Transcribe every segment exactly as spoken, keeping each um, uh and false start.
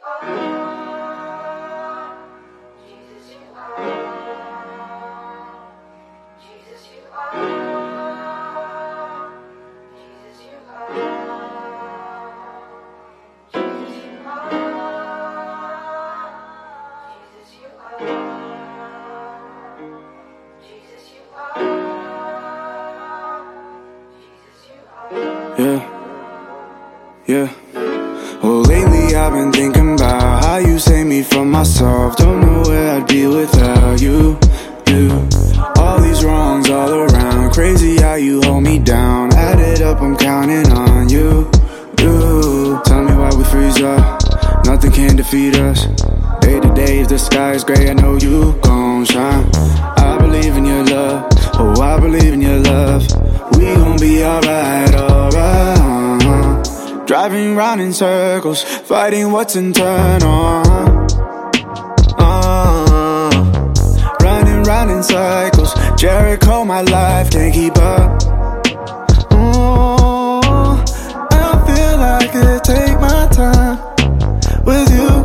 Yeah, yeah. Well, lately I've been thinking about how you saved me from myself. Don't know where I'd be without you, you. All these wrongs all around. Crazy how you hold me down. Add it up, I'm counting on you, you. Tell me why we freeze up. Nothing can defeat us. Day to day, if the sky is gray, I know you gon' shine. I believe in your love. Oh, I believe in your love. We gon' be alright, alright. uh-huh. Driving round in circles, fighting what's internal. uh-huh. Running round in cycles, Jericho, my life can't keep up. Ooh, I feel like I could take my time with you.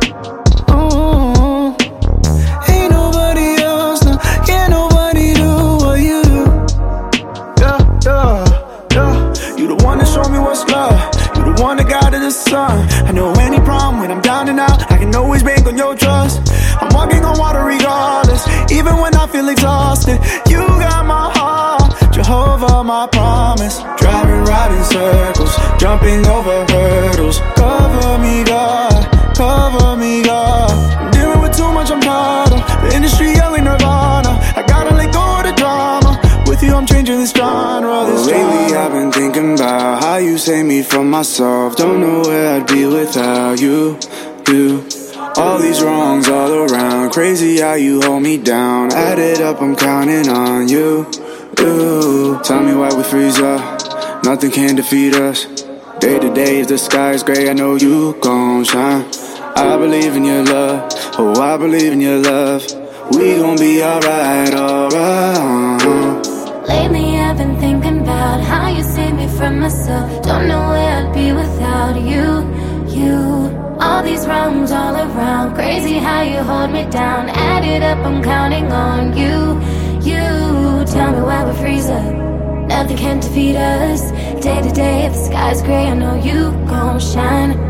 Ooh, ain't nobody else, no, can't nobody do what you do. Yeah, yeah, yeah. You the one that showed me what's love. You the one that got to the sun. I know any problem when I'm down and out, I can always bank on your trust. I'm walking on water regardless, even when I feel exhausted. You got my heart, Jehovah, my promise. Driving right in circles, jumping over hurdles. Cover me, God, cover me, God. I'm dealing with too much, I'm caught up. The industry yelling Nirvana. I gotta let go of the drama. With you, I'm changing this genre. This well, lately, I've been thinking about how you saved me from myself. Don't know where I'd be without you, you. All these wrongs all around. Crazy how you hold me down. Add it up, I'm counting on you, you. Tell me why we freeze up. Nothing can defeat us. Day to day, if the sky is gray, I know you gon' shine. I believe in your love. Oh, I believe in your love. We gon' be alright, alright. uh-huh. Lately I've been thinking about how you saved me from myself. Don't know where I'd be without you, you. All these wrongs all around. Crazy how you hold me down. Add it up, I'm counting on you, you. Tell me why we freeze up. Nothing can defeat us. Day to day, if the sky's gray, I know you gon' shine.